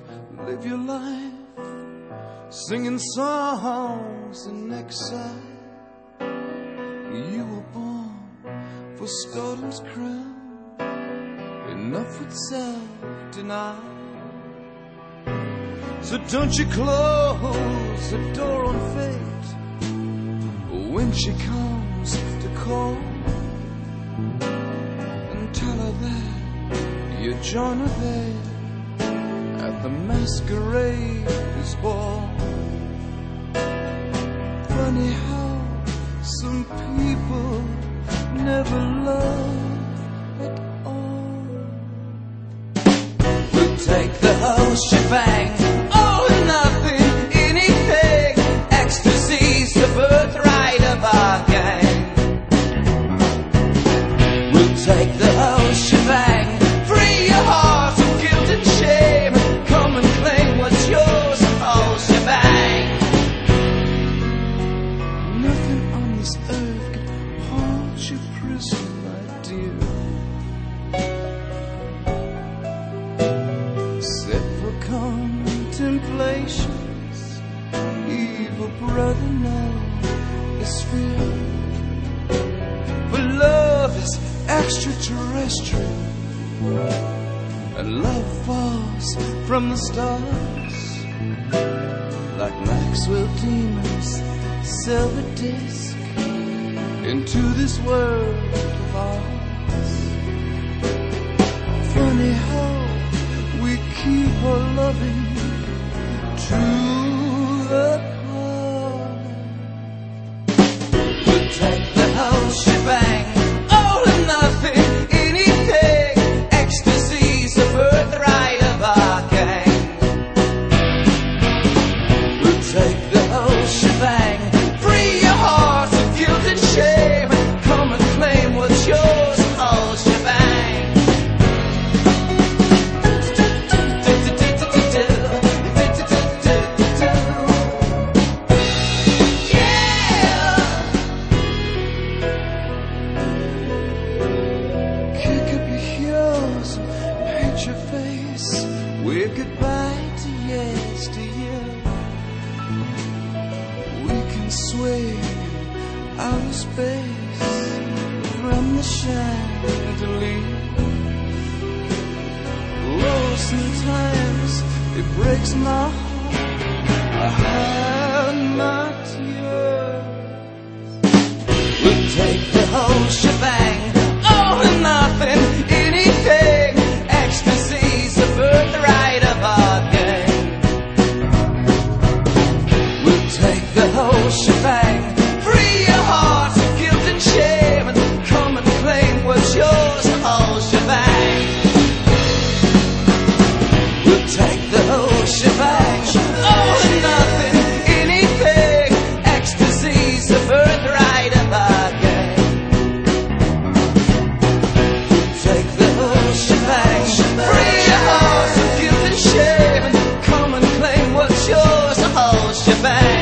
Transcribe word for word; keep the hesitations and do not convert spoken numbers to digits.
live your life singing songs in exile. You were born for Stolen's crown. Enough with self-denial. So don't you close the door on fate when she comes to call, and tell her that you join her there at the masquerade's ball. Funny how some people never love at all. We'll take the whole shebang, all or nothing, anything. Ecstasy's the birthright of our gang. We'll take the whole shebang, free your heart of guilt and shame. Come and claim what's yours, the whole shebang. Nothing on this earth can hold you prisoner, my dear, except for contemplations. Evil brother, no, is fear. For love is extraterrestrial, and love falls from the stars like Maxwell Demons' silver disc into this world of ours. Funny how we keep our loving to the core. We'll take the whole shebang, all or nothing, anything. Ecstasy's the birthright of our gang. We'll take the whole shebang, free your heart of guilt and shame. Come and claim what's yours, the whole shebang. Your face, we're goodbye to yesteryear. We can sway out of space from the chandelier. Oh, sometimes it breaks my heart. I hide my tears. We'll take the whole shebang, all or nothing, anything. Ecstasy's the birthright of our gang. We'll take the whole shebang, free your heart of guilt and shame, and come and claim what's yours, the whole shebang. We'll take the whole shebang, all or nothing, anything. Ecstasy's the birthright of our gang. We'll take the whole shebang, free your heart of guilt and shame, and come and claim what's yours, the whole shebang.